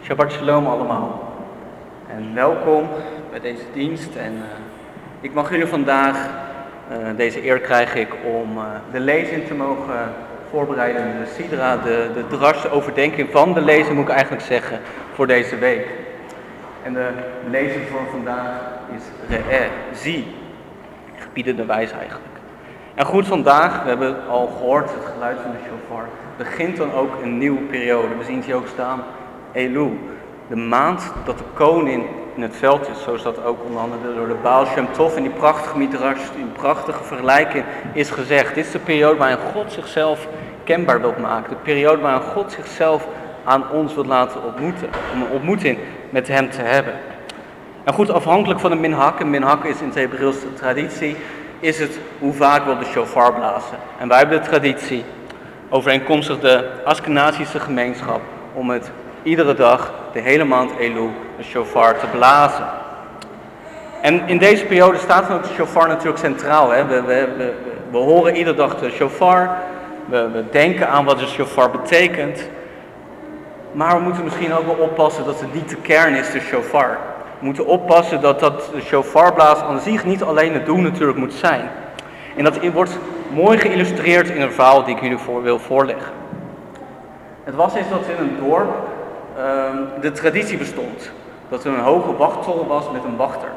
Shabbat shalom allemaal en welkom bij deze dienst. En ik mag jullie vandaag, deze eer krijg ik om de lezing te mogen voorbereiden. De sidra, de drash, de overdenking van de lezing moet ik eigenlijk zeggen voor deze week. En de lezing voor vandaag is Re'eh, zie, gebiedende wijs eigenlijk. En goed, vandaag, we hebben al gehoord het geluid van de shofar, begint dan ook een nieuwe periode. We zien het hier ook staan, Elul, de maand dat de koning in het veld is, zoals dat ook onder andere door de Baal Shem Tov in die prachtige midrash, die prachtige vergelijking is gezegd. Dit is de periode waarin God zichzelf kenbaar wil maken, de periode waarin God zichzelf aan ons wil laten ontmoeten, om een ontmoeting met hem te hebben. En goed, afhankelijk van de minhag, en minhag is in de Hebreeuwse traditie, is het hoe vaak wil de shofar blazen. En wij hebben de traditie, overeenkomstig de Askenazische gemeenschap, om het iedere dag, de hele maand Elul, de shofar te blazen. En in deze periode staat dan ook de shofar natuurlijk centraal. Hè? We horen iedere dag de shofar, we denken aan wat de shofar betekent. Maar we moeten misschien ook wel oppassen dat het niet de kern is, de shofar. We moeten oppassen dat de shofarblaas aan zich niet alleen het doel natuurlijk moet zijn. En dat wordt mooi geïllustreerd in een verhaal die ik jullie wil voorleggen. Het was eens dat in een dorp de traditie bestond. Dat er een hoge wachttoren was met een wachter.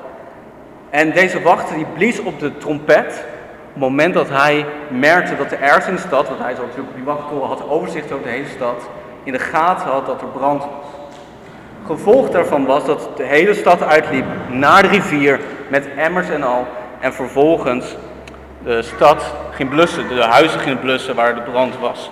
En deze wachter die blies op de trompet op het moment dat hij merkte dat er ergens in de stad, want hij zou natuurlijk op die wachttoren had overzicht over de hele stad, in de gaten had dat er brand was. Gevolg daarvan was dat de hele stad uitliep naar de rivier met emmers en al. En vervolgens de stad ging blussen, de huizen gingen blussen waar de brand was.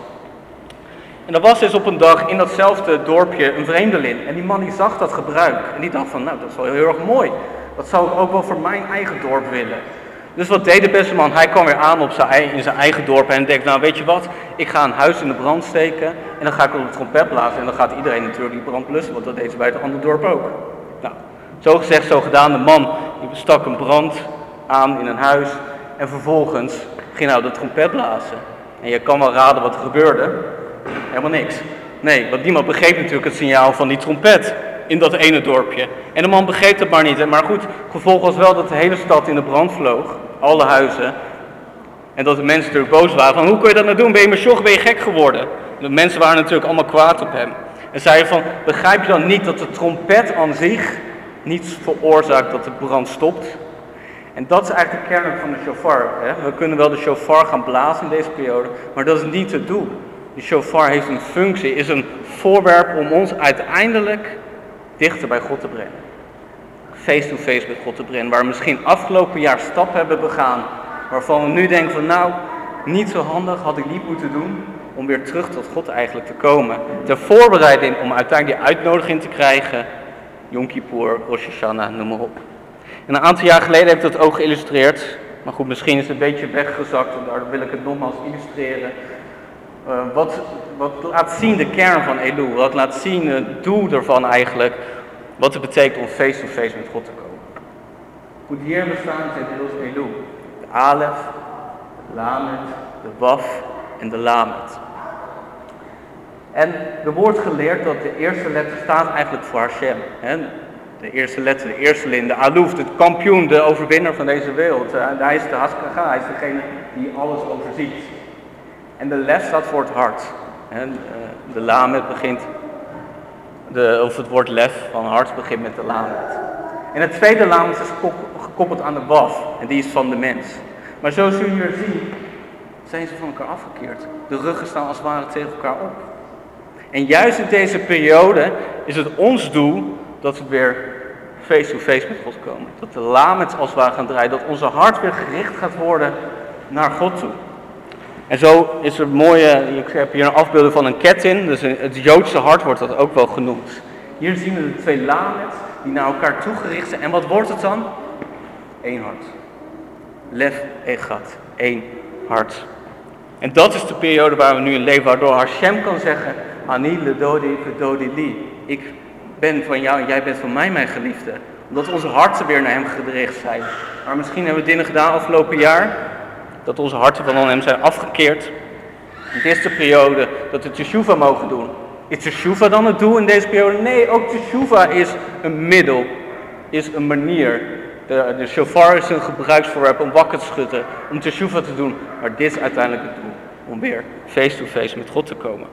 En er was dus op een dag in datzelfde dorpje een vreemdeling. En die man die zag dat gebruik. En die dacht van, nou dat is wel heel erg mooi. Dat zou ik ook wel voor mijn eigen dorp willen. Dus wat deed de beste man? Hij kwam weer aan in zijn eigen dorp en denkt, nou weet je wat, ik ga een huis in de brand steken en dan ga ik op de trompet blazen en dan gaat iedereen natuurlijk die brand blussen, want dat deed ze bij het andere dorp ook. Nou, zo gezegd, zo gedaan, de man die stak een brand aan in een huis en vervolgens ging hij op de trompet blazen. En je kan wel raden wat er gebeurde, helemaal niks. Nee, want niemand begreep natuurlijk het signaal van die trompet in dat ene dorpje. En de man begreep het maar niet. Maar goed, gevolg was wel dat de hele stad in de brand vloog. Alle huizen. En dat de mensen natuurlijk boos waren. Van, hoe kun je dat nou doen? Ben je mesjoch? Ben je gek geworden? De mensen waren natuurlijk allemaal kwaad op hem. En zeiden van, begrijp je dan niet dat de trompet aan zich niets veroorzaakt dat de brand stopt? En dat is eigenlijk de kern van de shofar. Hè? We kunnen wel de shofar gaan blazen in deze periode. Maar dat is niet het doel. De shofar heeft een functie, is een voorwerp om ons uiteindelijk dichter bij God te brengen. Face-to-face met God te brengen. Waar we misschien afgelopen jaar stappen hebben begaan. Waarvan we nu denken van nou, niet zo handig, had ik niet moeten doen. Om weer terug tot God eigenlijk te komen. Ter voorbereiding om uiteindelijk die uitnodiging te krijgen. Yom Kippur, Rosh Hashanah, noem maar op. En een aantal jaar geleden heb ik dat ook geïllustreerd. Maar goed, misschien is het een beetje weggezakt. En daardoor wil ik het nogmaals illustreren. Wat laat zien de kern van Elul, wat laat zien het doel ervan eigenlijk, wat het betekent om face-to-face met God te komen. Goed, hier hebben we staan het Elul, de Alef, de Lamet, de Waf en de Lamet. En er wordt geleerd dat de eerste letter staat eigenlijk voor Hashem. Hè? De eerste letter, de eerste lin, de Aluf, de kampioen, de overwinnaar van deze wereld. Hij is de Haskaga, hij is degene die alles overziet. En de lef staat voor het hart. De lamet begint, het woord lef van hart begint met de lamet. En het tweede lamet is gekoppeld aan de waf. En die is van de mens. Maar zoals jullie hier zien, zijn ze van elkaar afgekeerd. De ruggen staan als het ware tegen elkaar op. En juist in deze periode is het ons doel dat we weer face-to-face met God komen. Dat de lamet als het ware gaan draaien. Dat onze hart weer gericht gaat worden naar God toe. En zo is er mooie, ik heb hier een afbeelding van een ketting, dus het Joodse hart wordt dat ook wel genoemd. Hier zien we de twee lamet die naar elkaar toegericht zijn. En wat wordt het dan? Eén hart. Lef echad, één hart. En dat is de periode waar we nu in leven, waardoor Hashem kan zeggen, Ani ledodi vedodi li. Ik ben van jou en jij bent van mij mijn geliefde. Omdat onze harten weer naar hem gericht zijn. Maar misschien hebben we dingen gedaan afgelopen jaar, dat onze harten van hem zijn afgekeerd. Het is de periode dat we teshuva mogen doen. Is teshuva dan het doel in deze periode? Nee, ook teshuva is een middel, is een manier. De shofar is een gebruiksvoorwerp om wakker te schudden, om teshuva te doen. Maar dit is uiteindelijk het doel, om weer face-to-face met God te komen.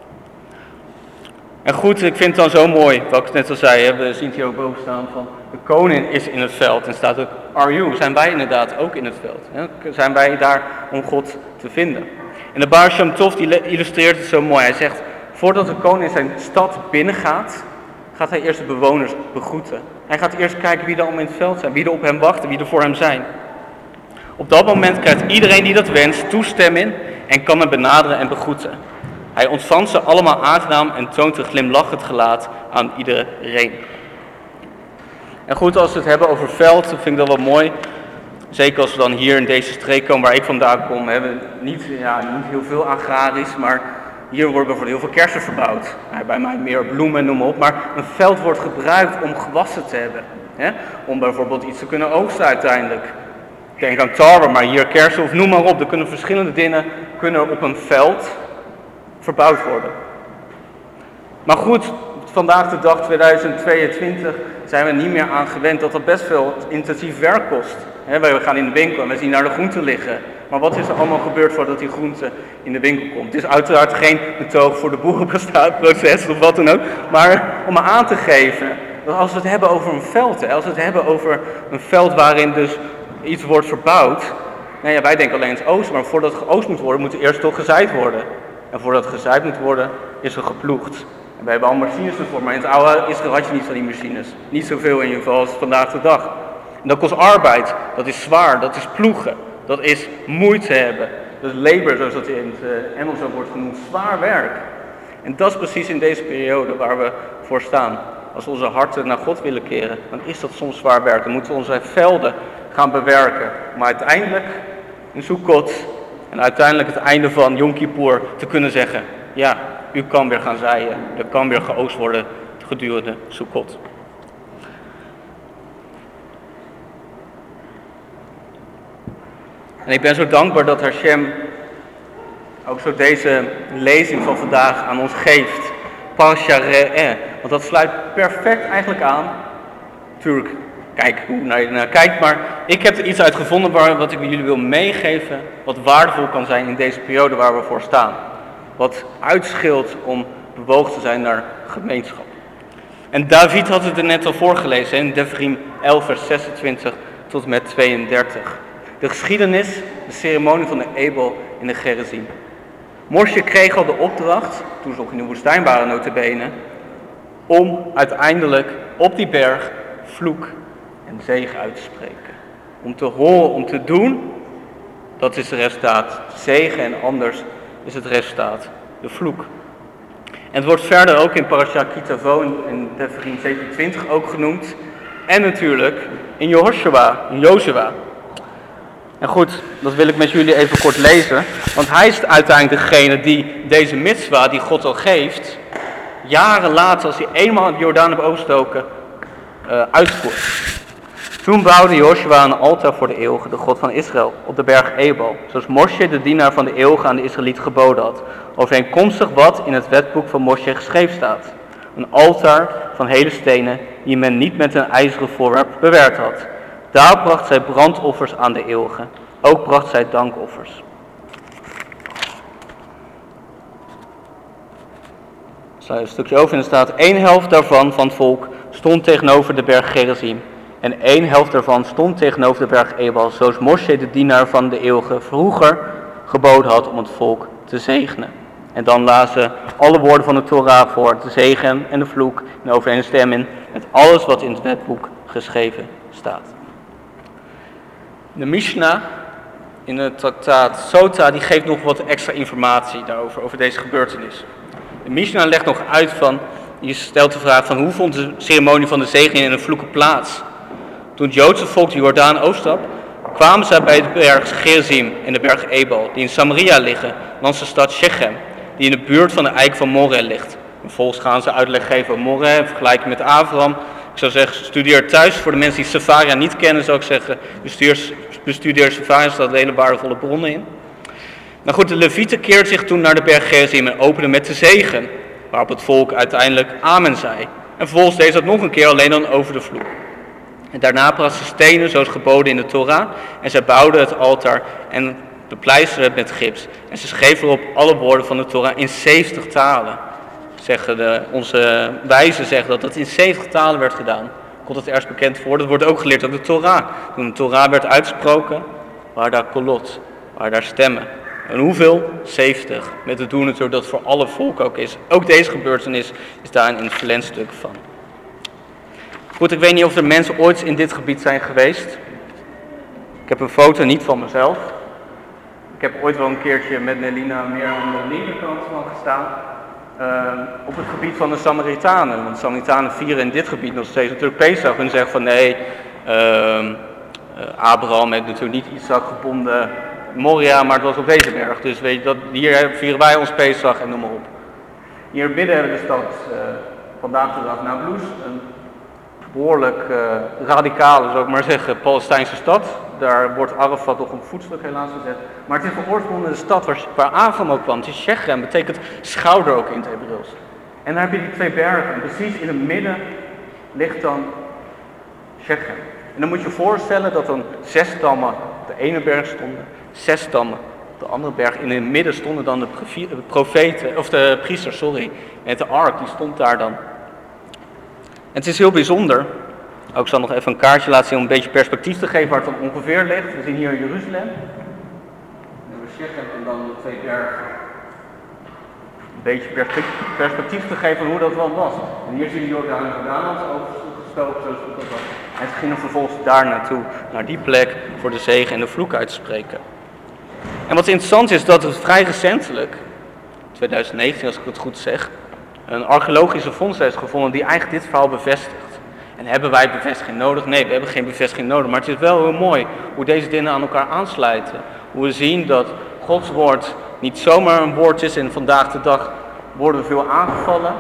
En goed, ik vind het dan zo mooi, wat ik net al zei, we zien het hier ook boven staan van de koning is in het veld. En staat ook, are you? Zijn wij inderdaad ook in het veld? Zijn wij daar om God te vinden? En de Baal Shem Tov die illustreert het zo mooi. Hij zegt, voordat de koning zijn stad binnengaat, gaat hij eerst de bewoners begroeten. Hij gaat eerst kijken wie er allemaal in het veld zijn, wie er op hem wachten, wie er voor hem zijn. Op dat moment krijgt iedereen die dat wenst toestemming en kan hem benaderen en begroeten. Hij ontvangt ze allemaal aangenaam en toont een glimlachend gelaat aan iedereen. En goed, als we het hebben over veld, vind ik dat wel mooi. Zeker als we dan hier in deze streek komen waar ik vandaan kom, hebben we niet heel veel agrarisch, maar hier worden bijvoorbeeld heel veel kersen verbouwd. Bij mij meer bloemen, noem maar op. Maar een veld wordt gebruikt om gewassen te hebben. Om bijvoorbeeld iets te kunnen oogsten uiteindelijk. Denk aan tarwe, maar hier kersen of noem maar op. Er kunnen verschillende dingen op een veld verbouwd worden. Maar goed, vandaag de dag 2022 zijn we niet meer aan gewend dat dat best veel intensief werk kost. We gaan in de winkel en we zien naar de groenten liggen. Maar wat is er allemaal gebeurd voordat die groente in de winkel komt? Het is uiteraard geen betoog voor de boerenproces of wat dan ook. Maar om aan te geven, dat als we het hebben over een veld, als we het hebben over een veld waarin dus iets wordt verbouwd. Nou ja, wij denken alleen het oosten, maar voordat het geoost moet worden, moet er eerst toch gezaaid worden. En voordat het gezaaid moet worden, is er geploegd. En we hebben al machines ervoor, maar in het oude Israël had je niet van die machines. Niet zoveel in ieder geval als vandaag de dag. En dat kost arbeid, dat is zwaar, dat is ploegen, dat is moeite hebben. Dat is labor, zoals dat in het Engels ook wordt genoemd, zwaar werk. En dat is precies in deze periode waar we voor staan. Als we onze harten naar God willen keren, dan is dat soms zwaar werk. Dan moeten we onze velden gaan bewerken. Maar uiteindelijk, in Sukkot, en uiteindelijk het einde van Yom Kippur, te kunnen zeggen, ja, u kan weer gaan zaaien. Er kan weer geoogst worden gedurende Sukkot. En ik ben zo dankbaar dat Hashem ook zo deze lezing van vandaag aan ons geeft. Parasha Re'eh. Want dat sluit perfect eigenlijk aan. Tuurlijk, kijk hoe je naar kijkt. Maar ik heb er iets uit gevonden wat ik jullie wil meegeven. Wat waardevol kan zijn in deze periode waar we voor staan. Wat uitschilt om bewogen te zijn naar gemeenschap. En David had het er net al voorgelezen in Devarim 11 vers 26 tot en met 32. De geschiedenis, de ceremonie van de Ebel in de Gerizim. Moshe kreeg al de opdracht, toen ze nog in de woestijn waren nota bene, om uiteindelijk op die berg vloek en zegen uit te spreken. Om te horen, om te doen, dat is het resultaat. Zegen en anders is het resultaat, de vloek. En het wordt verder ook in Parasha Kitavo in Devarim 27 ook genoemd. En natuurlijk in Jozua. En goed, dat wil ik met jullie even kort lezen. Want hij is uiteindelijk degene die deze mitzwa die God al geeft, jaren later, als hij eenmaal de Jordaan heeft overgestoken, uitvoert. Toen bouwde Joshua een altaar voor de eeuwige, de God van Israël, op de berg Ebal. Zoals Moshe, de dienaar van de eeuwige, aan de Israëlieten geboden had. Overeenkomstig wat in het wetboek van Moshe geschreven staat. Een altaar van hele stenen die men niet met een ijzeren voorwerp bewerkt had. Daar bracht zij brandoffers aan de eeuwige. Ook bracht zij dankoffers. Er staat een stukje over en er staat: 1 helft daarvan van het volk stond tegenover de berg Gerizim. En 1 helft daarvan stond tegenover de berg Ebal. Zoals Moshe, de dienaar van de eeuwige, vroeger geboden had om het volk te zegenen. En dan lazen alle woorden van de Torah voor, de zegen en de vloek, in overeenstemming met alles wat in het wetboek geschreven staat. De Mishnah in het traktaat Sota die geeft nog wat extra informatie daarover, over deze gebeurtenis. De Mishnah legt nog uit je stelt de vraag van hoe vond de ceremonie van de zegening en de vloeken plaats. Toen het Joodse volk de Jordaan overstap, kwamen zij bij de berg Gerizim en de berg Ebal, die in Samaria liggen, langs de stad Shechem, die in de buurt van de eik van Moreh ligt. Vervolgens gaan ze uitleg geven over Moreh, vergelijken met Abraham. Ik zou zeggen, studeer thuis. Voor de mensen die Sefaria niet kennen, zou ik zeggen, bestudeer Sefaria, er staat hele waardevolle bronnen in. Nou goed, de Levieten keert zich toen naar de berg Gerizim en openen met de zegen. waarop het volk uiteindelijk amen zei. En vervolgens deed ze dat nog een keer, alleen dan over de vloek. En daarna brachten ze stenen, zoals geboden in de Torah, en zij bouwden het altaar en bepleisterden het met gips. En ze schreven erop alle woorden van de Torah in 70 talen. Onze wijzen zeggen dat dat in 70 talen werd gedaan. Komt het ergens bekend voor? Dat wordt ook geleerd uit de Torah. Toen de Torah werd uitgesproken, waren daar kolot, waren daar stemmen. En hoeveel? 70. Met het doel natuurlijk dat het voor alle volken ook is. Ook deze gebeurtenis is daar een verlengstuk van. Goed, ik weet niet of er mensen ooit in dit gebied zijn geweest. Ik heb een foto, niet van mezelf. Ik heb ooit wel een keertje met Nelina meer aan de linkerkant van gestaan. Op het gebied van de Samaritanen. Want de Samaritanen vieren in dit gebied nog steeds natuurlijk Pesach. En zeggen van nee, Abraham heeft natuurlijk niet Isaac gebonden Moria, maar het was op deze berg. Dus weet je, hier vieren wij ons Pesach en noem maar op. Hier midden hebben we de stad vandaag de dag Nablus. Een behoorlijk radicale, zou ik maar zeggen, Palestijnse stad. Daar wordt Arafat nog een voetstuk helaas gezet. Maar het is van oorsprong de stad waar Abraham ook kwam. Het is Shechem, betekent schouder ook in het Hebreeuws. En daar heb je die twee bergen. En precies in het midden ligt dan Shechem. En dan moet je je voorstellen dat dan 6 stammen op de ene berg stonden, 6 stammen op de andere berg. In het midden stonden dan de priesters. En de ark, die stond daar dan. En het is heel bijzonder. Ik zal nog even een kaartje laten zien om een beetje perspectief te geven waar het dan ongeveer ligt. We zien hier Jeruzalem. We hebben Shechem en dan de 2 bergen. Een beetje perspectief te geven van hoe dat wel was. En hier zie je Jordaan en Jordaanland overgestoken zoals dat was. En ze gingen vervolgens daar naartoe, naar die plek, voor de zegen en de vloek uit te spreken. En wat interessant is, dat het vrij recentelijk, 2019 als ik het goed zeg, een archeologische vondst is gevonden die eigenlijk dit verhaal bevestigt. En hebben wij bevestiging nodig? Nee, we hebben geen bevestiging nodig. Maar het is wel heel mooi hoe deze dingen aan elkaar aansluiten. Hoe we zien dat Gods woord niet zomaar een woord is. En vandaag de dag worden we veel aangevallen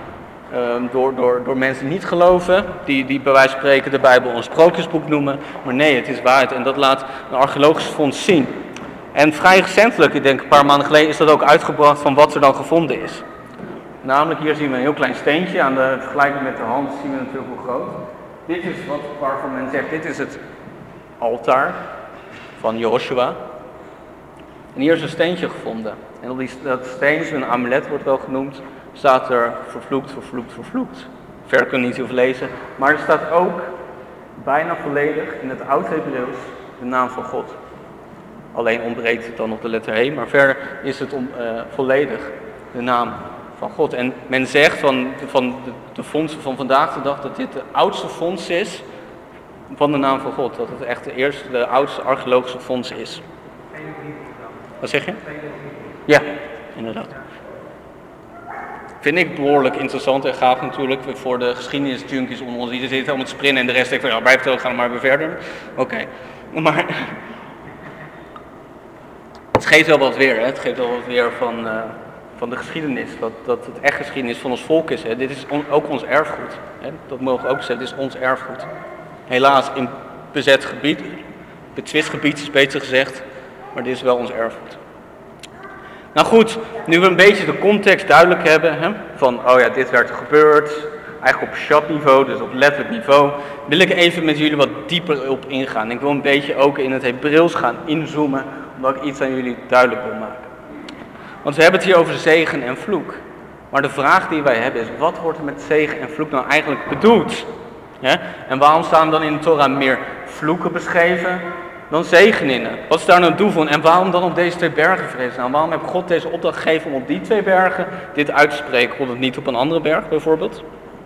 door mensen die niet geloven. Die bij wijze van spreken de Bijbel een sprookjesboek noemen. Maar nee, het is waarheid. En dat laat een archeologische vondst zien. En vrij recentelijk, ik denk een paar maanden geleden, is dat ook uitgebracht van wat er dan gevonden is. Namelijk, hier zien we een heel klein steentje. Aan de vergelijking met de hand zien we natuurlijk hoe groot. Dit is waarvan men zegt, dit is het altaar van Joshua. En hier is een steentje gevonden. En op dat steentje, een amulet wordt wel genoemd, staat er vervloekt, vervloekt, vervloekt. Verder kun je niet heel veel lezen. Maar er staat ook bijna volledig in het Oud-Hebreeuws de naam van God. Alleen ontbreekt het dan op de letter He, maar verder is het volledig de naam van God. En men zegt van de vondsten van vandaag de dag dat dit de oudste vondst is van de naam van God. Dat het echt de oudste archeologische vondst is. Wat zeg je? Ja, inderdaad. Vind ik behoorlijk interessant en gaaf natuurlijk voor de geschiedenisjunkies onder ons. Die zitten allemaal te spinnen en de rest denkt van ja, wij vertellen, gaan we maar weer verder. Oké. Maar het geeft wel wat weer, hè? Het geeft wel wat weer van de geschiedenis, dat het echt geschiedenis van ons volk is. Hè. Dit is ook ons erfgoed. Hè. Dat mogen we ook zeggen, dit is ons erfgoed. Helaas in bezet gebied, betwist gebied is beter gezegd, maar dit is wel ons erfgoed. Nou goed, nu we een beetje de context duidelijk hebben, hè, van oh ja, dit werd gebeurd, eigenlijk op Shabbat-niveau, dus op letterlijk niveau, wil ik even met jullie wat dieper op ingaan. Ik wil een beetje ook in het Hebreeuws gaan inzoomen, omdat ik iets aan jullie duidelijk wil maken. Want we hebben het hier over zegen en vloek. Maar de vraag die wij hebben is, wat wordt er met zegen en vloek nou eigenlijk bedoeld? Ja? En waarom staan dan in de Torah meer vloeken beschreven dan zegeningen? Wat is daar nou het doel van? En waarom dan op deze 2 bergen vrezen? Nou, waarom heeft God deze opdracht gegeven om op die 2 bergen dit uit te spreken? Kon het niet op een andere berg bijvoorbeeld?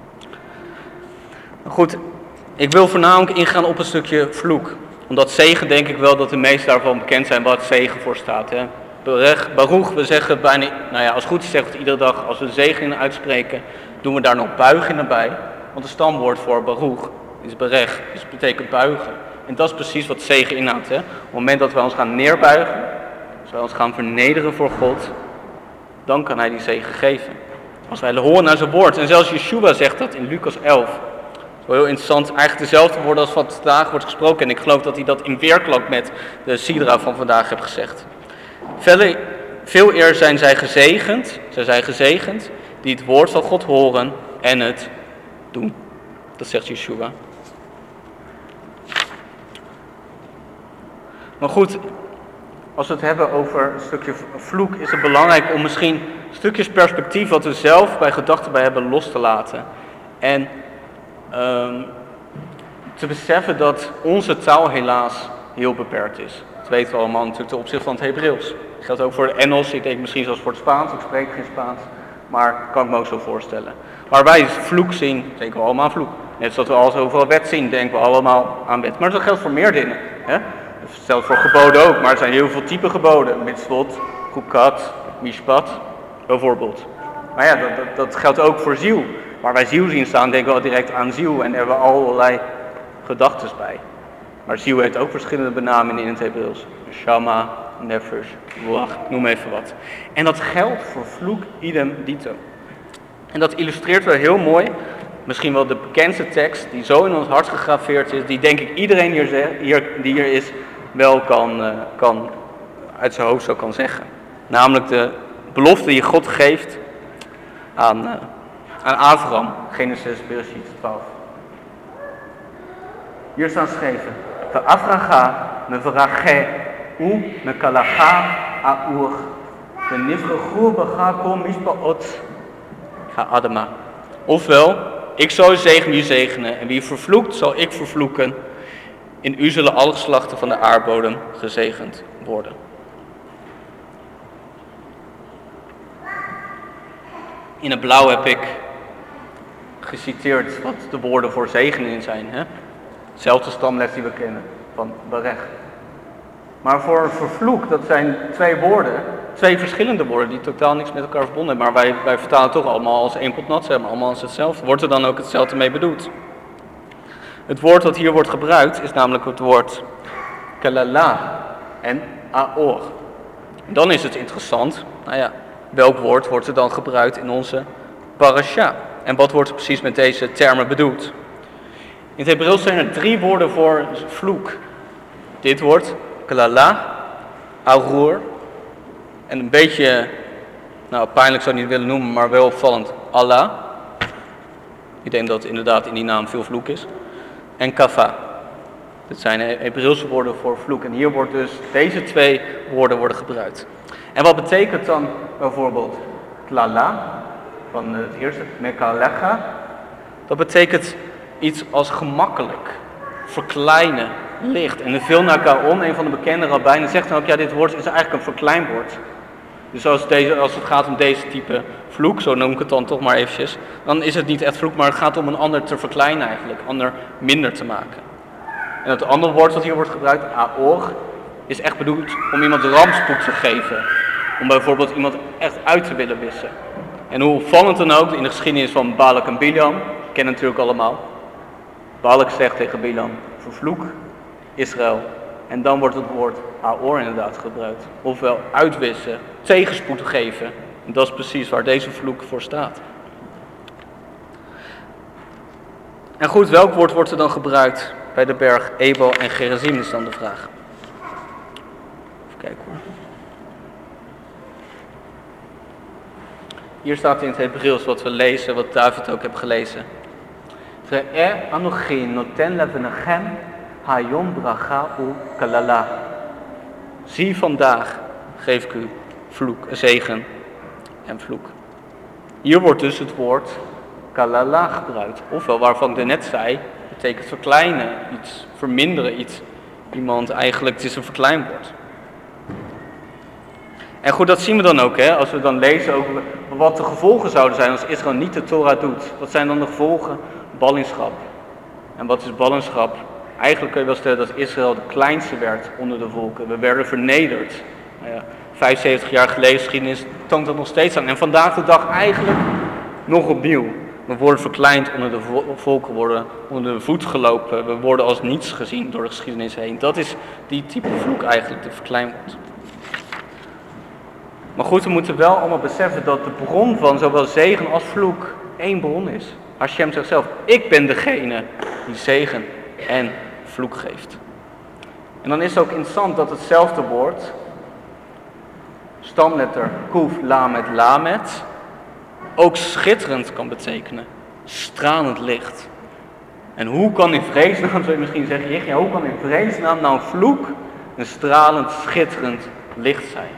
Goed, ik wil voornamelijk ingaan op een stukje vloek. Omdat zegen denk ik wel dat de meesten daarvan bekend zijn wat zegen voor staat. Hè? Baruch, we zeggen bijna, nou ja, als het goed is zeggen we het iedere dag, als we de zegeningen uitspreken, doen we daar nog buigingen bij. Want het stamwoord voor Baruch is berech, dus het betekent buigen. En dat is precies wat zegen inhoudt. Hè? Op het moment dat wij ons gaan neerbuigen, als wij ons gaan vernederen voor God, dan kan hij die zegen geven. Als wij horen naar zijn woord, en zelfs Yeshua zegt dat in Lucas 11. Dat is wel heel interessant, eigenlijk dezelfde woorden als wat vandaag wordt gesproken. En ik geloof dat hij dat in weerklank met de Sidra van vandaag heeft gezegd. Veel eer zijn zij gezegend die het woord van God horen en het doen. Dat zegt Yeshua. Maar goed, als we het hebben over een stukje vloek, is het belangrijk om misschien stukjes perspectief wat we zelf bij gedachten bij hebben los te laten. En te beseffen dat onze taal helaas heel beperkt is. Dat weten we allemaal natuurlijk ten opzichte van het Hebreeuws. Dat geldt ook voor het Engels, ik denk misschien zelfs voor het Spaans, ik spreek geen Spaans. Maar kan ik me ook zo voorstellen. Waar wij vloek zien, denken we allemaal aan vloek. Net zoals we als overal wet zien, denken we allemaal aan wet. Maar dat geldt voor meer dingen. Hè? Dat geldt voor geboden ook, maar er zijn heel veel typen geboden. Mitzvot, chukat, mishpat, bijvoorbeeld. Maar ja, dat geldt ook voor ziel. Waar wij ziel zien staan, denken we al direct aan ziel en hebben we allerlei gedachten bij. Maar ziel heeft ook verschillende benamingen in het Hebreeuws. Shama, nefesh, ruach, noem even wat. En dat geldt voor vloek idem dito. En dat illustreert wel heel mooi, misschien wel de bekendste tekst die zo in ons hart gegraveerd is, die denk ik iedereen die hier is wel kan uit zijn hoofd zo kan zeggen. Namelijk de belofte die God geeft aan Abraham, Genesis 12. Hier staan geschreven: Ve'afracha meverache mekalacha aur venivrechu becha kol mishpaot ha'adama. Ofwel, ik zal u zegenen en wie vervloekt zal ik vervloeken. In u zullen alle geslachten van de aardbodem gezegend worden. In het blauw heb ik geciteerd wat de woorden voor zegening zijn. Hè? Hetzelfde stamles die we kennen, van berech. Maar voor vervloek, dat zijn twee verschillende woorden die totaal niks met elkaar verbonden hebben. Maar wij vertalen het toch allemaal als één pot nat, zeg maar, allemaal als hetzelfde. Wordt er dan ook hetzelfde mee bedoeld? Het woord dat hier wordt gebruikt is namelijk het woord kalala en aor. En dan is het interessant, welk woord wordt er dan gebruikt in onze parasha? En wat wordt er precies met deze termen bedoeld? In het Hebreeuws zijn er 3 woorden voor vloek. Dit woord, kalala, aroer, en een beetje, pijnlijk zou ik niet willen noemen, maar wel opvallend, Allah. Ik denk dat inderdaad in die naam veel vloek is. En kafa. Dit zijn Hebreeuwse woorden voor vloek. En hier wordt dus deze 2 woorden worden gebruikt. En wat betekent dan bijvoorbeeld klala, van het eerste, mekalecha? Dat betekent iets als gemakkelijk, verkleinen, licht. En de Vilna Gaon, een van de bekende rabbijnen, zegt dan ook, dit woord is eigenlijk een verkleinwoord. Dus als het gaat om deze type vloek, zo noem ik het dan toch maar eventjes, dan is het niet echt vloek, maar het gaat om een ander te verkleinen eigenlijk, ander minder te maken. En het andere woord dat hier wordt gebruikt, aor, is echt bedoeld om iemand rampspoed te geven. Om bijvoorbeeld iemand echt uit te willen wissen. En hoe opvallend dan ook, in de geschiedenis van Balak en Bilam, kennen natuurlijk allemaal. Balak zegt tegen Bilam, vervloek Israël. En dan wordt het woord aor inderdaad gebruikt. Ofwel uitwissen, tegenspoed geven. En dat is precies waar deze vloek voor staat. En goed, welk woord wordt er dan gebruikt bij de berg Ebal en Gerizim is dan de vraag. Even kijken hoor. Hier staat in het Hebreeuws wat we lezen, wat David ook heeft gelezen. Re'eh anochi noten levenechem hayom bracha u kalala. Zie vandaag geef ik u vloek, zegen en vloek. Hier wordt dus het woord kalala gebruikt. Ofwel waarvan ik net zei, betekent verkleinen, iets verminderen, iets. Iemand eigenlijk, het is een verkleinwoord. En goed, dat zien we dan ook, hè, als we dan lezen over wat de gevolgen zouden zijn als Israël niet de Torah doet. Wat zijn dan de gevolgen? Ballingschap. En wat is ballingschap? Eigenlijk kun je wel stellen dat Israël de kleinste werd onder de volken. We werden vernederd. 75 jaar geleden geschiedenis toont dat nog steeds aan. En vandaag de dag eigenlijk nog opnieuw. We worden verkleind onder de volken, worden onder de voet gelopen. We worden als niets gezien door de geschiedenis heen. Dat is die type vloek eigenlijk, de verkleinwoord. Maar goed, we moeten wel allemaal beseffen dat de bron van zowel zegen als vloek één bron is. Hashem zegt zelf, ik ben degene die zegen en vloek geeft. En dan is het ook interessant dat hetzelfde woord, stamletter kuf lamet lamet, ook schitterend kan betekenen. Stralend licht. En hoe kan in vredesnaam, zou je misschien zeggen, Jichia, hoe kan in vredesnaam nou een vloek een stralend, schitterend licht zijn?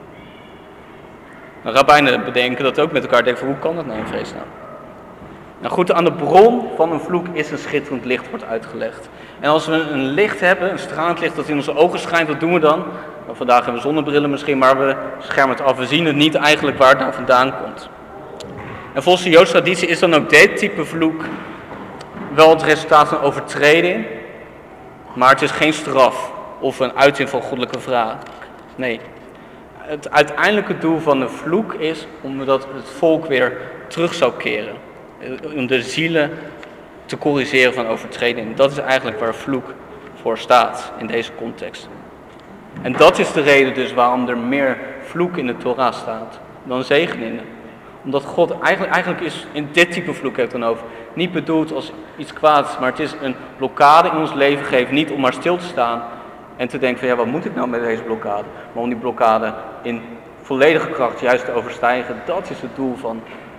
De rabbijnen bedenken dat ook met elkaar, denken van hoe kan dat nou in vredesnaam? Nou goed, aan de bron van een vloek is een schitterend licht, wordt uitgelegd. En als we een licht hebben, een stralend licht dat in onze ogen schijnt, wat doen we dan? Nou, vandaag hebben we zonnebrillen misschien, maar we schermen het af. We zien het niet eigenlijk waar het nou vandaan komt. En volgens de Joodse traditie is dan ook dit type vloek wel het resultaat van overtreding, maar het is geen straf of een uiting van goddelijke wraak. Nee, het uiteindelijke doel van de vloek is omdat het volk weer terug zou keren. Om de zielen te corrigeren van overtreding. Dat is eigenlijk waar vloek voor staat in deze context. En dat is de reden dus waarom er meer vloek in de Torah staat dan zegeningen. Omdat God eigenlijk is in dit type vloek heeft dan over. Niet bedoeld als iets kwaads, maar het is een blokkade in ons leven geven. Niet om maar stil te staan en te denken van ja, wat moet ik nou met deze blokkade? Maar om die blokkade in volledige kracht juist te overstijgen. Dat is het doel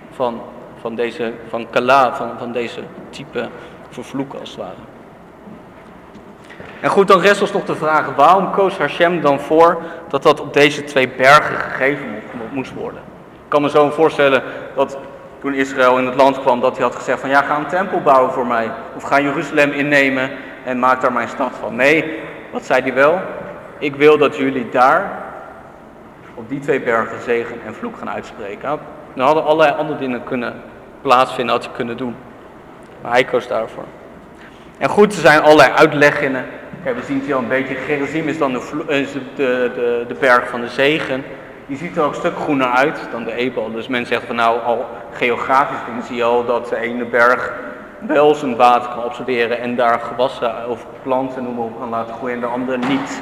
van kala, van deze type vervloeken als het ware. En goed, dan rest ons nog de vraag, waarom koos Hashem dan voor dat op deze twee bergen gegeven moest worden? Ik kan me zo voorstellen dat toen Israël in het land kwam, dat hij had gezegd van ja, ga een tempel bouwen voor mij. Of ga Jeruzalem innemen en maak daar mijn stad van. Nee, wat zei hij wel? Ik wil dat jullie daar, op die twee bergen, zegen en vloek gaan uitspreken. Dan hadden allerlei andere dingen kunnen plaatsvinden, had hij kunnen doen. Maar hij koos daarvoor. En goed, er zijn allerlei uitleggingen. Kijk, we zien het hier al een beetje. Gerizim is dan de berg van de zegen. Die ziet er ook een stuk groener uit dan de Ebal. Dus men zegt van nou, al geografisch dingen zie je al dat de ene berg wel zijn water kan absorberen en daar gewassen of planten noemen op kan laten groeien en de andere niet.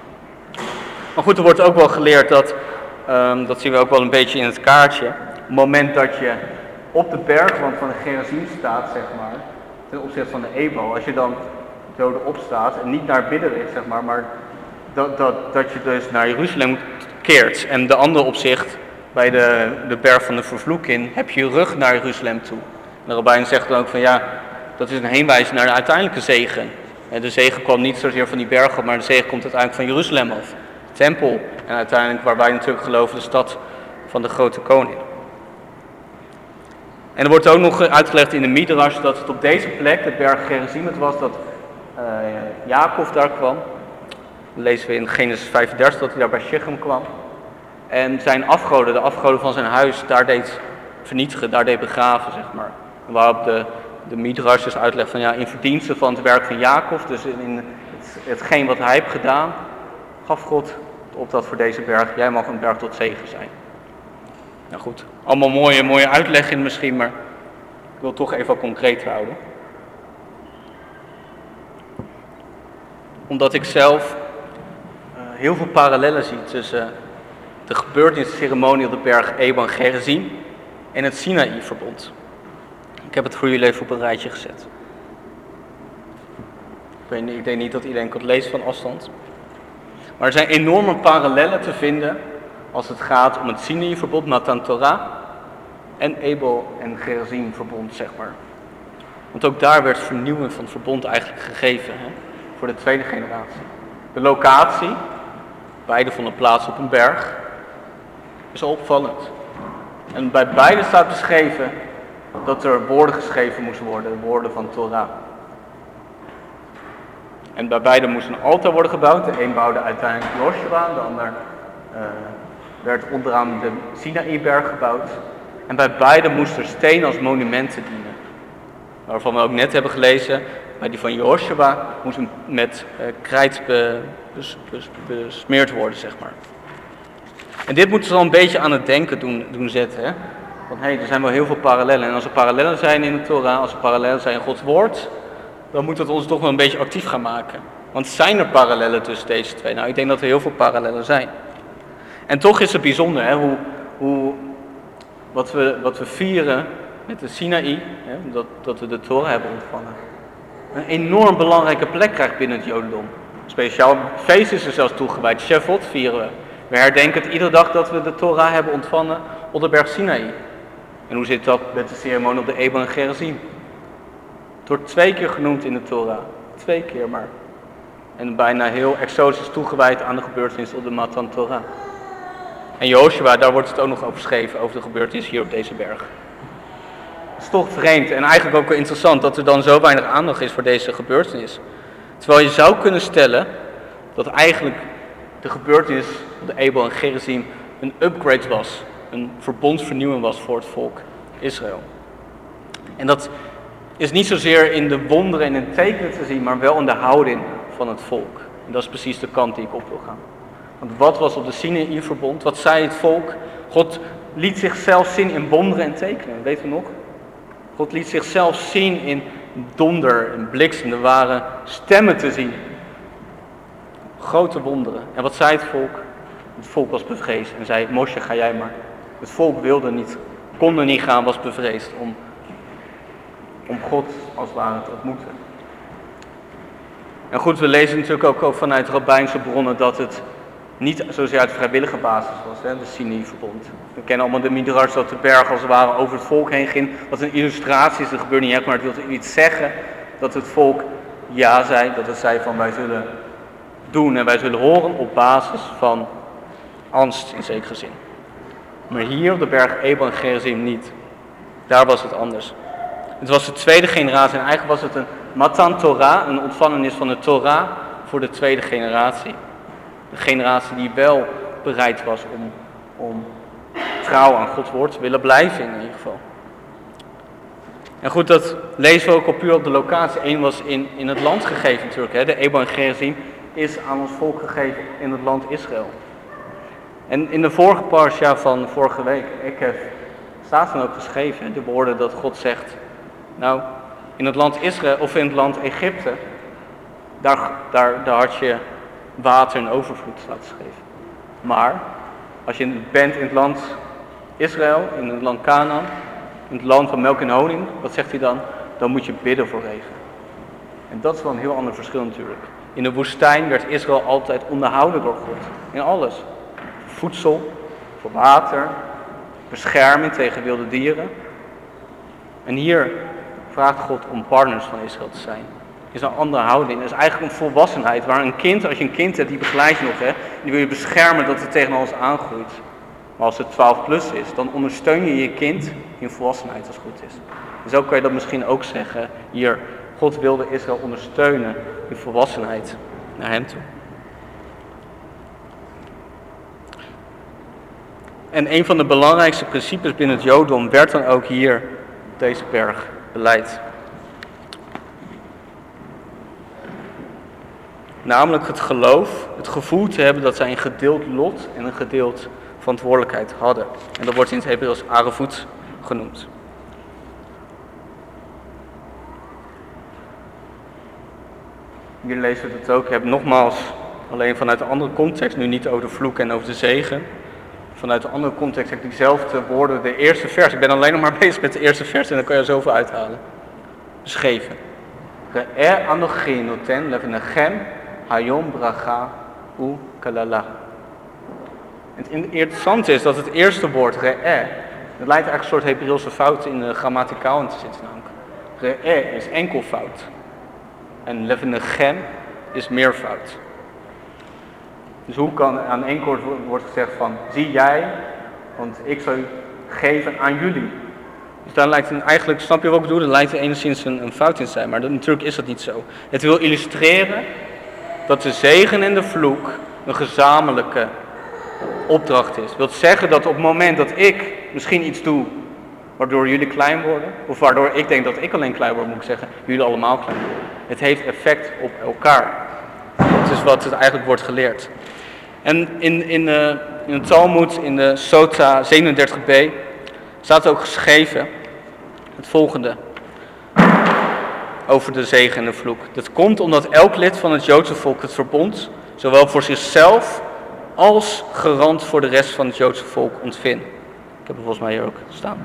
Maar goed, er wordt ook wel geleerd dat zien we ook wel een beetje in het kaartje. Op het moment dat je op de bergwand van de Gerizim staat, zeg maar, ten opzichte van de Ebal, als je dan zo erop staat en niet naar binnen richt, zeg maar dat je dus naar Jeruzalem keert. En de andere opzicht, bij de berg van de vervloeking, heb je je rug naar Jeruzalem toe. En de rabbijn zegt dan ook van ja, dat is een heenwijzing naar de uiteindelijke zegen. En de zegen kwam niet zozeer van die bergen, maar de zegen komt uiteindelijk van Jeruzalem af. De tempel en uiteindelijk, waar wij natuurlijk geloven, de stad van de grote koning. En er wordt ook nog uitgelegd in de Midrash dat het op deze plek, de berg Gerizim, het was dat Jacob daar kwam. Dat lezen we in Genesis 35 dat hij daar bij Shechem kwam. En zijn afgoden, de afgoden van zijn huis, daar deed vernietigen, daar deed begraven, zeg maar. Waarop de Midrash dus uitlegt van ja, in verdienste van het werk van Jacob, dus in hetgeen wat hij heeft gedaan, gaf God op dat voor deze berg, jij mag een berg tot zegen zijn. Nou goed, allemaal mooie uitleggingen misschien, maar ik wil het toch even concreet houden. Omdat ik zelf heel veel parallellen zie tussen de gebeurtenisceremonie op de berg Ebal Gerizim en het Sinaï-verbond. Ik heb het voor jullie even op een rijtje gezet. Ik denk niet dat iedereen kan lezen van afstand. Maar er zijn enorme parallellen te vinden als het gaat om het Sinaï-verbond, Matan Torah, en Ebal en Gerizim-verbond, zeg maar. Want ook daar werd vernieuwing van het verbond eigenlijk gegeven, hè, voor de tweede generatie. De locatie, beide vonden plaats op een berg, is opvallend. En bij beide staat beschreven dat er woorden geschreven moesten worden, de woorden van Torah. En bij beide moest een altaar worden gebouwd. De een bouwde uiteindelijk Joshua, de ander werd onderaan de Sinaïberg gebouwd. En bij beide moest er steen als monumenten dienen. Waarvan we ook net hebben gelezen, bij die van Joshua moest met krijt besmeerd worden, zeg maar. En dit moet ons al een beetje aan het denken doen zetten. Hè? Want er zijn wel heel veel parallellen. En als er parallellen zijn in de Torah, als er parallellen zijn in Gods woord, dan moet het ons toch wel een beetje actief gaan maken. Want zijn er parallellen tussen deze twee? Nou, ik denk dat er heel veel parallellen zijn. En toch is het bijzonder, hè, wat we vieren met de Sinaï, hè, dat we de Torah hebben ontvangen, een enorm belangrijke plek krijgt binnen het Jodendom. Speciaal feest is er zelfs toegewijd, Shavuot vieren we. We herdenken het iedere dag dat we de Torah hebben ontvangen op de berg Sinaï. En hoe zit dat met de ceremonie op de Ebal en Gerizim? Het wordt 2 keer genoemd in de Torah. 2 keer maar. En bijna heel Exodus is toegewijd aan de gebeurtenis op de Matan Torah. En Joshua, daar wordt het ook nog over geschreven, over de gebeurtenis hier op deze berg. Het is toch vreemd en eigenlijk ook wel interessant dat er dan zo weinig aandacht is voor deze gebeurtenis. Terwijl je zou kunnen stellen dat eigenlijk de gebeurtenis op de Ebal en Gerizim een upgrade was. Een verbondsvernieuwing was voor het volk Israël. En dat is niet zozeer in de wonderen en in tekenen te zien, maar wel in de houding van het volk. En dat is precies de kant die ik op wil gaan. Want wat was op de Sinaï-verbond? Wat zei het volk? God liet zichzelf zien in wonderen en tekenen, weet u nog? God liet zichzelf zien in donder en bliksem. Er waren stemmen te zien. Grote wonderen. En wat zei het volk? Het volk was bevreesd en zei, Moshe, ga jij maar. Het volk wilde niet, kon er niet gaan, was bevreesd om God als het ware te ontmoeten. En goed, we lezen natuurlijk ook vanuit rabbijnse bronnen dat het niet zozeer uit vrijwillige basis was, hè, de Sinaï-verbond. We kennen allemaal de midrash dat de berg als het ware over het volk heen ging. Wat een illustratie is, dat gebeurt niet echt, maar het wil iets zeggen dat het volk ja zei. Dat het zei van wij zullen doen en wij zullen horen op basis van angst in zekere zin. Maar hier op de berg Ebal en Gerizim niet. Daar was het anders. Het was de tweede generatie en eigenlijk was het een Matan Torah, een ontvangenis van de Torah voor de tweede generatie. De generatie die wel bereid was om trouw aan Gods woord te willen blijven in ieder geval. En goed, dat lezen we ook al puur op de locatie. Eén was in het land gegeven natuurlijk. Hè. De Ebal en Gerizim is aan ons volk gegeven in het land Israël. En in de vorige parsha van vorige week, staat dan ook geschreven, de woorden dat God zegt. Nou, in het land Israël of in het land Egypte, daar had je water in overvloed, staat geschreven. Maar als je bent in het land Israël, in het land Canaan, in het land van melk en honing, wat zegt hij dan? Dan moet je bidden voor regen. En dat is wel een heel ander verschil natuurlijk. In de woestijn werd Israël altijd onderhouden door God. In alles. Voor voedsel, voor water, bescherming tegen wilde dieren. En hier vraagt God om partners van Israël te zijn. Is een andere houding. Dat is eigenlijk een volwassenheid. Waar een kind, als je een kind hebt, die begeleid je nog. Hè, die wil je beschermen dat het tegen alles aangroeit. Maar als het 12 plus is, dan ondersteun je je kind in volwassenheid als het goed is. En zo kan je dat misschien ook zeggen hier. God wilde Israël ondersteunen in volwassenheid naar hem toe. En een van de belangrijkste principes binnen het Jodendom werd dan ook hier op deze berg beleid. Namelijk het geloof, het gevoel te hebben dat zij een gedeeld lot en een gedeeld verantwoordelijkheid hadden. En dat wordt in het Hebreeuws arevut genoemd. Hier lezen we het ook. Ik heb nogmaals alleen vanuit een andere context, nu niet over de vloek en over de zegen. Vanuit een andere context heb ik diezelfde woorden, de eerste vers. Ik ben alleen nog maar bezig met de eerste vers en dan kan je er zoveel uithalen. Beschreven. Re'eh anochi noten levenechem hayom bracha u kalala. Het interessante is dat het eerste woord re'eh, dat lijkt eigenlijk een soort Hebreeuwse fout in de grammaticaal in te zitten namelijk. Re'eh is enkelvoud. En levenechem is meervoud. Dus hoe kan aan één woord wordt gezegd van, zie jij, want ik zal u geven aan jullie. Dus daar lijkt eigenlijk, snap je wat ik bedoel? Er lijkt er enigszins een fout in te zijn, maar natuurlijk is dat niet zo. Het wil illustreren dat de zegen en de vloek een gezamenlijke opdracht is. Het wil zeggen dat op het moment dat ik misschien iets doe waardoor jullie klein worden, of waardoor ik denk dat ik alleen klein word, moet ik zeggen, jullie allemaal klein worden. Het heeft effect op elkaar. Dat is wat het eigenlijk wordt geleerd. En in de Talmud, in de Sota 37b, staat ook geschreven het volgende over de zegen en de vloek. Dat komt omdat elk lid van het Joodse volk het verbond, zowel voor zichzelf als garant voor de rest van het Joodse volk ontving. Ik heb het volgens mij hier ook staan.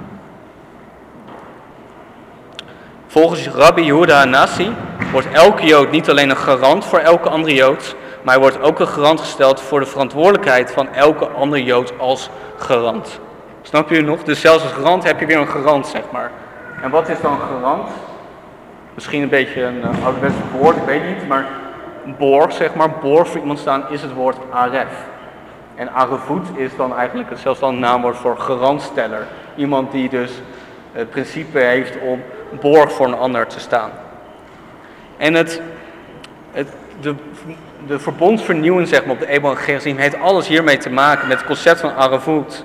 Volgens Rabbi Yehuda Hanassi wordt elke Jood niet alleen een garant voor elke andere Jood, maar hij wordt ook een garant gesteld voor de verantwoordelijkheid van elke andere Jood als garant. Snap je nog? Dus zelfs als garant heb je weer een garant, zeg maar. En wat is dan een garant? Misschien een beetje een ouderwets woord, ik weet niet, maar borg, zeg maar, borg voor iemand staan is het woord aref. En arevut is dan eigenlijk het zelfstandig naamwoord voor garantsteller. Iemand die dus het principe heeft om borg voor een ander te staan. En de verbondsvernieuwing, zeg maar, op de evangelie heeft alles hiermee te maken met het concept van arevut.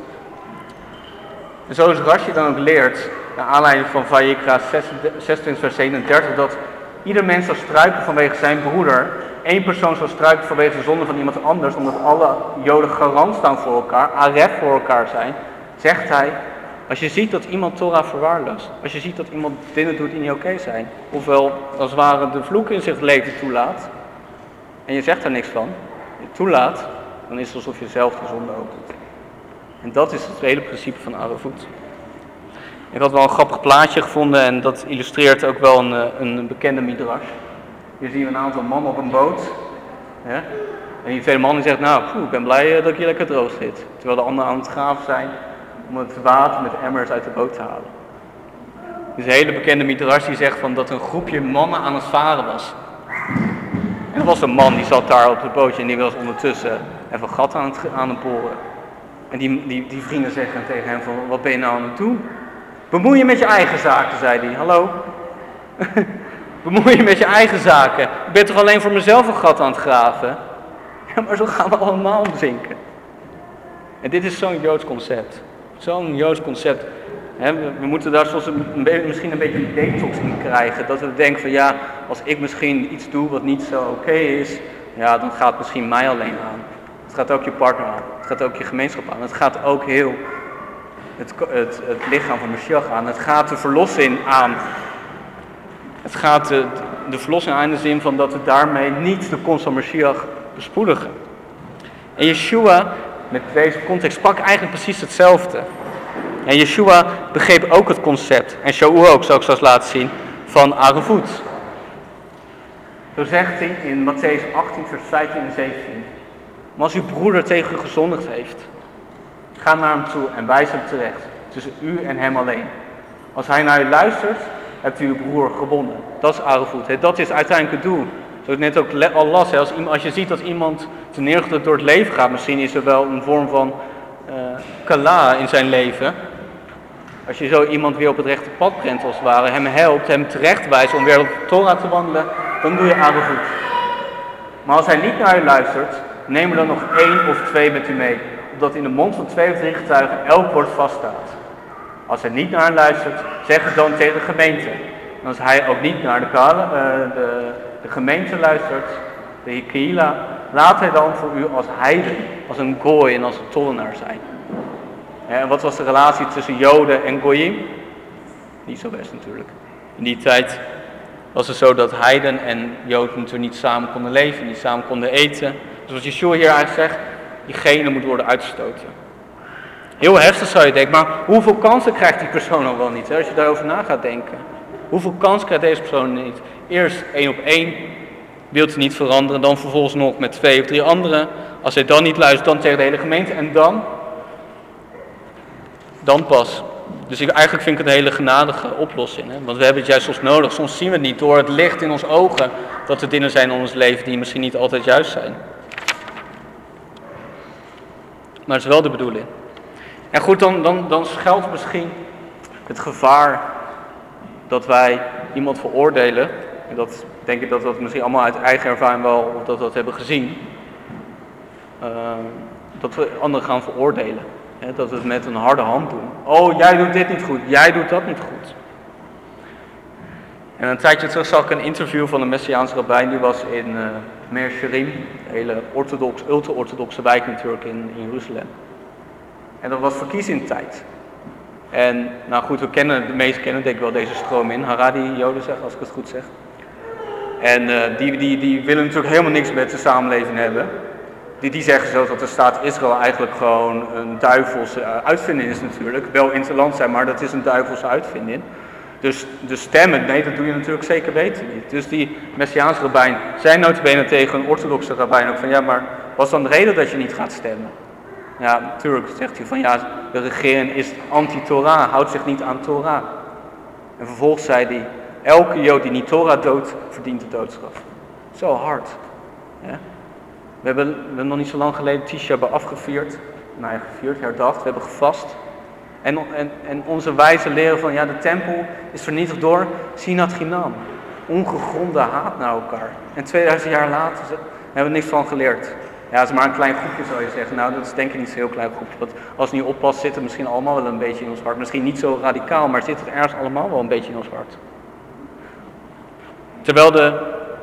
En zoals Rashi dan ook leert, naar aanleiding van Vayikra 26 vers 37, dat ieder mens zal struikelen vanwege zijn broeder. Eén persoon zal struikelen vanwege de zonde van iemand anders, omdat alle Joden garant staan voor elkaar, aref voor elkaar zijn, zegt hij, als je ziet dat iemand Torah verwaarloost, als je ziet dat iemand dingen doet die niet oké zijn, ofwel als het ware de vloek in zich leven toelaat, en je zegt daar niks van, je toelaat, dan is het alsof je zelf de zonde ook doet. En dat is het hele principe van arevut. Ik had wel een grappig plaatje gevonden en dat illustreert ook wel een bekende midrash. Hier zien we een aantal mannen op een boot. Ja? En die tweede man die zegt, nou, ik ben blij dat ik hier lekker droog zit. Terwijl de anderen aan het graven zijn om het water met emmers uit de boot te halen. Dus een hele bekende midrash die zegt van dat een groepje mannen aan het varen was. En er was een man die zat daar op het bootje en die was ondertussen even een gat aan het boren. En die vrienden zeggen tegen hem van, wat ben je nou aan het doen? Bemoei je met je eigen zaken, zei hij. Hallo? Bemoei je met je eigen zaken. Ik ben toch alleen voor mezelf een gat aan het graven? Ja, maar zo gaan we allemaal zinken. En dit is zo'n Joods concept. Zo'n Joods concept. We moeten daar soms misschien een beetje een detox in krijgen. Dat we denken van ja, als ik misschien iets doe wat niet zo oké is, ja, dan gaat het misschien mij alleen aan. Het gaat ook je partner aan. Het gaat ook je gemeenschap aan. Het gaat ook heel het lichaam van Mashiach aan. Het gaat de verlossing aan. Het gaat de verlossing aan in de zin van dat we daarmee niet de komst van Mashiach bespoedigen. En Yeshua, met deze context, sprak eigenlijk precies hetzelfde. En Yeshua begreep ook het concept, en Shaul ook, zal ik straks laten zien, van arevut. Zo zegt hij in Mattheüs 18, vers 15 en 17. Maar als uw broeder tegen u gezondigd heeft, ga naar hem toe en wijs hem terecht, tussen u en hem alleen. Als hij naar u luistert, hebt u uw broer gewonnen. Dat is arevut. Dat is uiteindelijk het doel. Zoals ik net ook al las, als je ziet dat iemand teneergedrukt door het leven gaat, misschien is er wel een vorm van kala in zijn leven. Als je zo iemand weer op het rechte pad brengt als het ware, hem helpt, hem terechtwijst om weer op de Torah te wandelen, dan doe je arevut. Maar als hij niet naar u luistert, neem er dan nog 1 of 2 met u mee, opdat in de mond van 2 of 3 getuigen elk woord vaststaat. Als hij niet naar u luistert, zeg het dan tegen de gemeente. En als hij ook niet naar de gemeente luistert, de Hikila, laat hij dan voor u als heiden, als een gooi en als een tollenaar zijn. En wat was de relatie tussen Joden en Goyim? Niet zo best natuurlijk. In die tijd was het zo dat heiden en Joden natuurlijk niet samen konden leven, niet samen konden eten. Dus wat Yeshua hier eigenlijk zegt, diegene moet worden uitgestoten. Heel heftig zou je denken, maar hoeveel kansen krijgt die persoon al wel niet, hè, als je daarover na gaat denken? Hoeveel kansen krijgt deze persoon niet? Eerst 1 op 1, wilt hij niet veranderen, dan vervolgens nog met 2 of 3 anderen. Als hij dan niet luistert, dan tegen de hele gemeente en dan pas. Dus eigenlijk vind ik het een hele genadige oplossing. Hè? Want we hebben het juist soms nodig. Soms zien we het niet door het licht in ons ogen dat er dingen zijn in ons leven die misschien niet altijd juist zijn. Maar het is wel de bedoeling. En goed, dan schuilt misschien het gevaar dat wij iemand veroordelen. En dat denk ik dat we dat misschien allemaal uit eigen ervaring wel, of dat we dat hebben gezien. Dat we anderen gaan veroordelen. Hè, dat we het met een harde hand doen. Oh, jij doet dit niet goed, jij doet dat niet goed. En een tijdje terug zag ik een interview van een Messiaanse rabbijn. Die was in Meir Sherim, een hele ultra-orthodoxe wijk natuurlijk in Jeruzalem. En dat was verkiezingstijd. En nou goed, de meesten kennen denk ik wel deze stroom in. Haredi-Joden zeggen, als ik het goed zeg. En die willen natuurlijk helemaal niks met de samenleving hebben. Die zeggen zelfs dat de staat Israël eigenlijk gewoon een duivelse uitvinding is natuurlijk. Wel interland zijn, maar dat is een duivelse uitvinding. Dus de stemmen, nee, dat doe je natuurlijk zeker weten niet. Dus die Messiaanse rabbijn zei nota bene tegen een orthodoxe rabbijn ook van ja, maar wat is dan de reden dat je niet gaat stemmen? Ja, natuurlijk zegt hij van ja, de regering is anti-Torah, houdt zich niet aan Torah. En vervolgens zei hij, elke Jood die niet Torah doodt, verdient de doodstraf. Zo hard. Ja? We hebben nog niet zo lang geleden Tisha B'Av afgevierd. Nou ja, gevierd, herdacht, we hebben gevast. En onze wijzen leren van ja, de tempel is vernietigd door Sinat Chinam. Ongegronde haat naar elkaar. En 2000 jaar later hebben we niks van geleerd. Ja, het is maar een klein groepje zou je zeggen. Nou, dat is denk ik niet zo'n heel klein groepje. Want als het niet oppast, zit het misschien allemaal wel een beetje in ons hart. Misschien niet zo radicaal, maar zit het ergens allemaal wel een beetje in ons hart. Terwijl de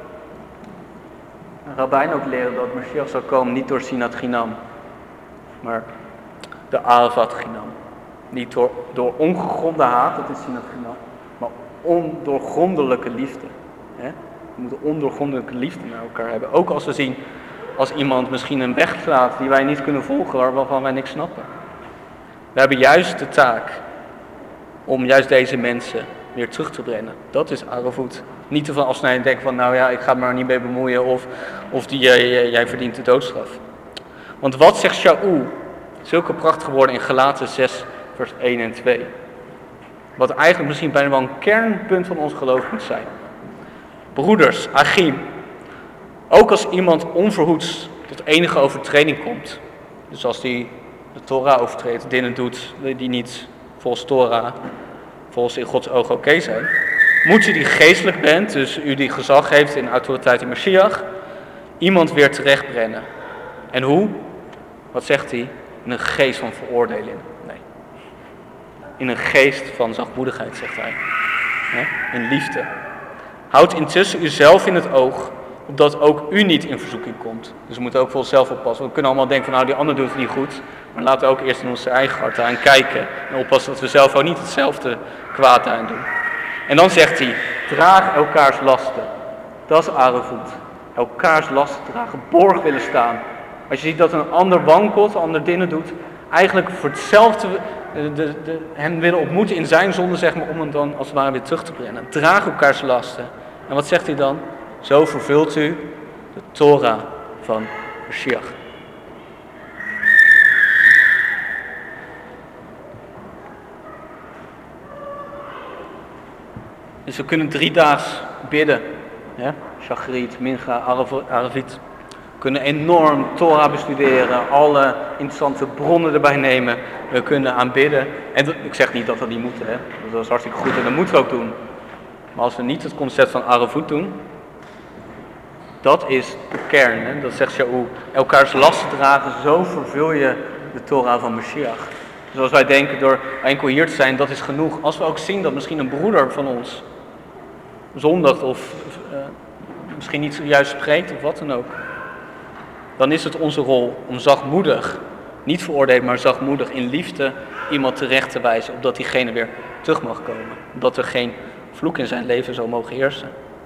rabbijnen ook leren dat Mashiach zou komen niet door Sinat Chinam, maar de Ahavat Chinam. Niet door ongegronde haat, dat is Sinat Chinam, maar ondoorgrondelijke liefde. We moeten ondoorgrondelijke liefde naar elkaar hebben. Ook als we zien, als iemand misschien een weg slaat die wij niet kunnen volgen, waarvan wij niks snappen. We hebben juist de taak om juist deze mensen weer terug te brengen. Dat is Aravut. Niet te van afsnijden en denken van nou ja, ik ga me er niet mee bemoeien of jij verdient de doodstraf. Want wat zegt Shaul? Zulke prachtige woorden in Galaten 6 vers 1 en 2. Wat eigenlijk misschien bijna wel een kernpunt van ons geloof moet zijn. Broeders, Achim, ook als iemand onverhoeds tot enige overtreding komt, dus als die de Torah overtreedt, dingen doet die niet volgens Torah, volgens in Gods ogen oké zijn, moet u die geestelijk bent, dus u die gezag heeft in autoriteit in Mashiach, iemand weer terechtbrengen. En hoe? Wat zegt hij? In een geest van veroordeling. Nee. In een geest van zachtmoedigheid, zegt hij. In liefde. Houd intussen uzelf in het oog, opdat ook u niet in verzoeking komt. Dus we moeten ook voor onszelf oppassen. We kunnen allemaal denken van nou, die ander doet het niet goed. Maar laten we ook eerst in onze eigen hart aan kijken. En oppassen dat we zelf ook niet hetzelfde kwaad aan doen. En dan zegt hij, draag elkaars lasten. Dat is Aravut. Elkaars lasten dragen, borg willen staan. Als je ziet dat een ander wankelt, een ander dingen doet, eigenlijk voor hetzelfde hem willen ontmoeten in zijn zonde, zeg maar, om hem dan als het ware weer terug te brengen. Draag elkaars lasten. En wat zegt hij dan? Zo vervult u de Torah van Mashiach. Dus we kunnen 3 daags bidden. Ja? Shachrit, Mincha, Aravit. We kunnen enorm Torah bestuderen, alle interessante bronnen erbij nemen. We kunnen aanbidden. En ik zeg niet dat we niet moeten, hè. Dat is hartstikke goed en dat moeten we ook doen. Maar als we niet het concept van Aravut doen, dat is de kern, hè. Dat zegt Shaul. Elkaars lasten dragen, zo vervul je de Torah van Mashiach. Dus als wij denken door enkel hier te zijn, dat is genoeg. Als we ook zien dat misschien een broeder van ons zondigt of misschien niet juist spreekt of wat dan ook, dan is het onze rol om zachtmoedig, niet veroordeeld, maar zachtmoedig in liefde iemand terecht te wijzen, opdat diegene weer terug mag komen. Opdat er geen vloek in zijn leven zou mogen heersen.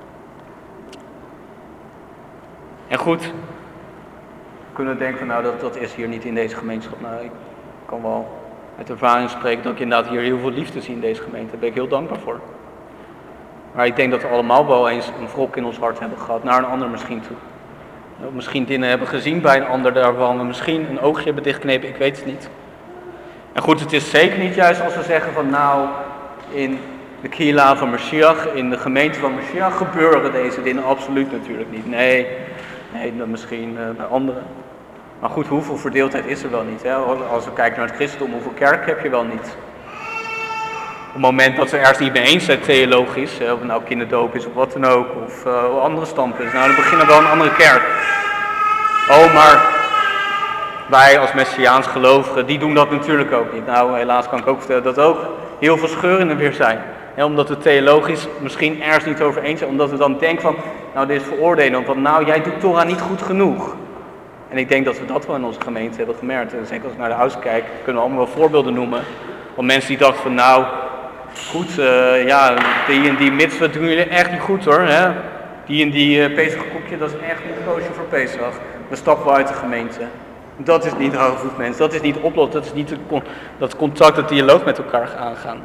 En goed, kunnen we denken van nou dat is hier niet in deze gemeenschap. Nou, ik kan wel uit ervaring spreken dat ik inderdaad hier heel veel liefde zie in deze gemeente. Daar ben ik heel dankbaar voor. Maar ik denk dat we allemaal wel eens een wrok in ons hart hebben gehad, naar een ander misschien toe. Misschien dingen hebben gezien bij een ander, waarvan we misschien een oogje hebben dichtknepen, ik weet het niet. En goed, het is zeker niet juist als we zeggen van nou, in de Kila van Mashiach, in de gemeente van Mashiach gebeuren deze dingen absoluut natuurlijk niet. Nee, dan misschien bij anderen. Maar goed, hoeveel verdeeldheid is er wel niet? Hè? Als we kijken naar het christendom, hoeveel kerk heb je wel niet? Op het moment dat we ergens niet mee eens zijn theologisch, of het nou kinderdoop is of wat dan ook, of andere standpunten, nou dan beginnen we wel een andere kerk. Oh, maar wij als Messiaans gelovigen, die doen dat natuurlijk ook niet. Nou, helaas kan ik ook vertellen dat er ook heel veel scheuren weer zijn. Omdat we theologisch misschien ergens niet over eens zijn, omdat we dan denken van, nou dit is veroordelen, want nou jij doet Torah niet goed genoeg. En ik denk dat we dat wel in onze gemeente hebben gemerkt. En zeker als ik naar de huis kijk, kunnen we allemaal wel voorbeelden noemen. Van mensen die dachten van nou, goed, die en die mitzvah doen jullie echt niet goed hoor. Hè? Die en die Pesachkoekje, dat is echt niet koosje voor Pesach. We stappen uit de gemeente. Dat is niet hoogvoet mensen, dat is niet oplossen, dat is niet dat contact, dat dialoog met elkaar aangaan.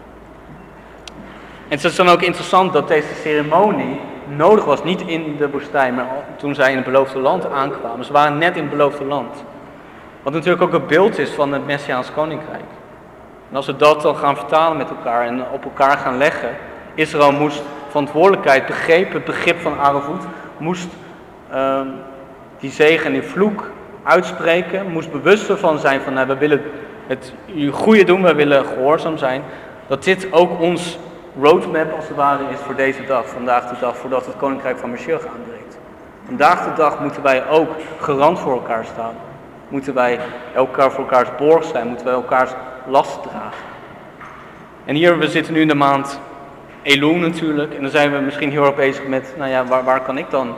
En het is dan ook interessant dat deze ceremonie nodig was, niet in de woestijn, maar toen zij in het beloofde land aankwamen. Ze waren net in het beloofde land. Wat natuurlijk ook een beeld is van het Messiaans koninkrijk. En als we dat dan gaan vertalen met elkaar en op elkaar gaan leggen. Israël moest verantwoordelijkheid begrepen, het begrip van Aravut, moest die zegen en die vloek uitspreken. Moest bewust ervan zijn van we willen het goede doen, we willen gehoorzaam zijn. Dat dit ook ons roadmap als het ware is voor deze dag, vandaag de dag, voordat het koninkrijk van Mashiach aanbreekt. Vandaag de dag moeten wij ook garant voor elkaar staan. Moeten wij elkaar voor elkaars borg zijn, moeten wij elkaars last dragen. En hier, we zitten nu in de maand Elul natuurlijk, en dan zijn we misschien heel erg bezig met, waar kan ik dan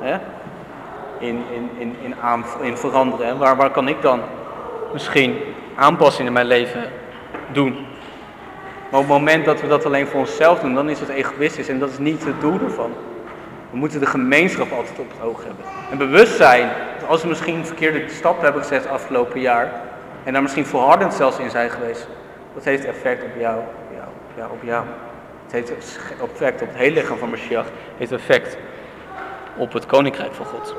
in veranderen? Hè? Waar kan ik dan misschien aanpassingen in mijn leven doen? Maar op het moment dat we dat alleen voor onszelf doen, dan is het egoïstisch en dat is niet het doel ervan. We moeten de gemeenschap altijd op het oog hebben. En bewust zijn, dat als we misschien een verkeerde stap hebben gezet het afgelopen jaar, en daar misschien volhardend zelfs in zijn geweest, dat heeft effect op jou, op jou. Het heeft effect op het hele lichaam van Mashiach, het heeft effect op het koninkrijk van God.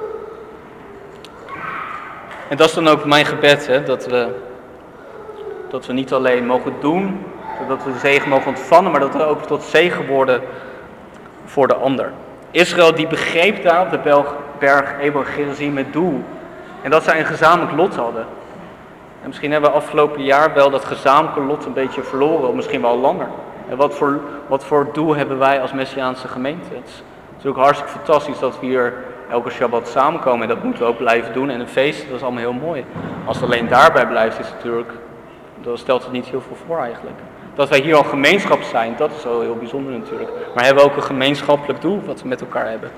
En dat is dan ook mijn gebed, dat we niet alleen mogen doen, dat we de zegen mogen ontvangen, maar dat we ook tot zegen worden voor de ander. Israël die begreep daar op de berg Ebal Gerizim het doel. En dat zij een gezamenlijk lot hadden. En misschien hebben we afgelopen jaar wel dat gezamenlijke lot een beetje verloren, of misschien wel langer. En wat voor doel hebben wij als Messiaanse gemeente? Het is natuurlijk hartstikke fantastisch dat we hier elke Shabbat samenkomen. En dat moeten we ook blijven doen. En een feest, dat is allemaal heel mooi. Als het alleen daarbij blijft, is het natuurlijk, dan stelt het niet heel veel voor eigenlijk. Dat wij hier al gemeenschap zijn, dat is wel heel bijzonder natuurlijk. Maar hebben we ook een gemeenschappelijk doel wat we met elkaar hebben?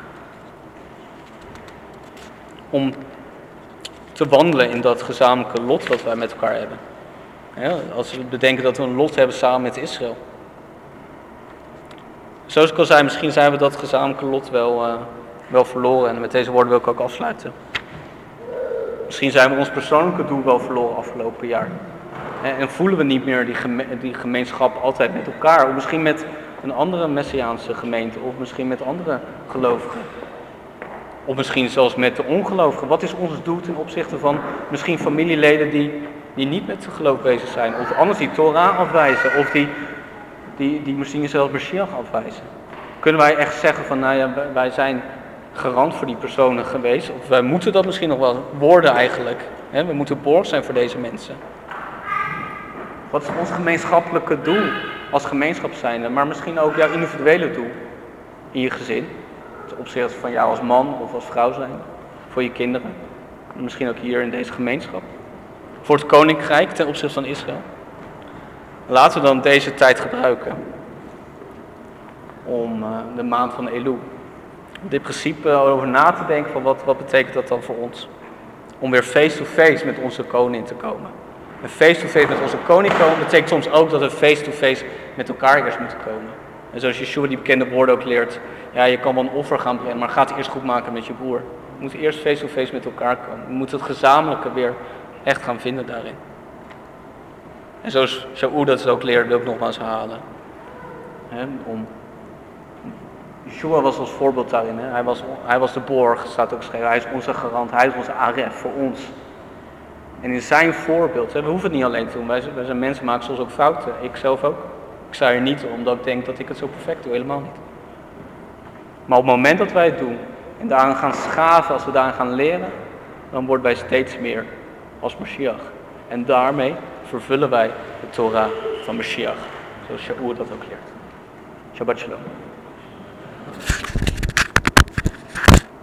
Om te wandelen in dat gezamenlijke lot wat wij met elkaar hebben. Ja, als we bedenken dat we een lot hebben samen met Israël. Zoals ik al zei, misschien zijn we dat gezamenlijke lot wel verloren. En met deze woorden wil ik ook afsluiten. Misschien zijn we ons persoonlijke doel wel verloren afgelopen jaar. En voelen we niet meer die gemeenschap altijd met elkaar. Of misschien met een andere Messiaanse gemeente. Of misschien met andere gelovigen. Of misschien zelfs met de ongelovigen. Wat is ons doel ten opzichte van misschien familieleden die niet met geloof bezig zijn. Of anders die Torah afwijzen. Of die misschien zelfs Mashiach afwijzen. Kunnen wij echt zeggen van wij zijn garant voor die personen geweest. Of wij moeten dat misschien nog wel worden eigenlijk. We moeten borg zijn voor deze mensen. Wat is ons gemeenschappelijke doel als gemeenschap zijnde, maar misschien ook jouw individuele doel in je gezin, ten opzichte van jou als man of als vrouw zijn, voor je kinderen, misschien ook hier in deze gemeenschap, voor het koninkrijk ten opzichte van Israël. Laten we dan deze tijd gebruiken om de maand van Elul, om dit principe over na te denken van wat betekent dat dan voor ons, om weer face-to-face met onze koning te komen. En face-to-face met onze koning komen betekent soms ook dat we face-to-face met elkaar eerst moeten komen. En zoals Yeshua die bekende woorden ook leert, je kan wel een offer gaan brengen, maar ga het eerst goed maken met je broer. We moeten eerst face-to-face met elkaar komen. We moeten het gezamenlijke weer echt gaan vinden daarin. En zoals Shaul dat ook leert, wil ik nogmaals herhalen. Yeshua was ons voorbeeld daarin. Hij was de borg, staat ook geschreven. Hij is onze garant, hij is onze aref voor ons. En in zijn voorbeeld, we hoeven het niet alleen te doen. Wij zijn mensen, maken soms ook fouten. Ik zelf ook. Ik sta hier niet omdat ik denk dat ik het zo perfect doe, helemaal niet. Maar op het moment dat wij het doen en daaraan gaan schaven, als we daaraan gaan leren, dan worden wij steeds meer als Mashiach. En daarmee vervullen wij de Torah van Mashiach. Zoals Shaul dat ook leert. Shabbat shalom.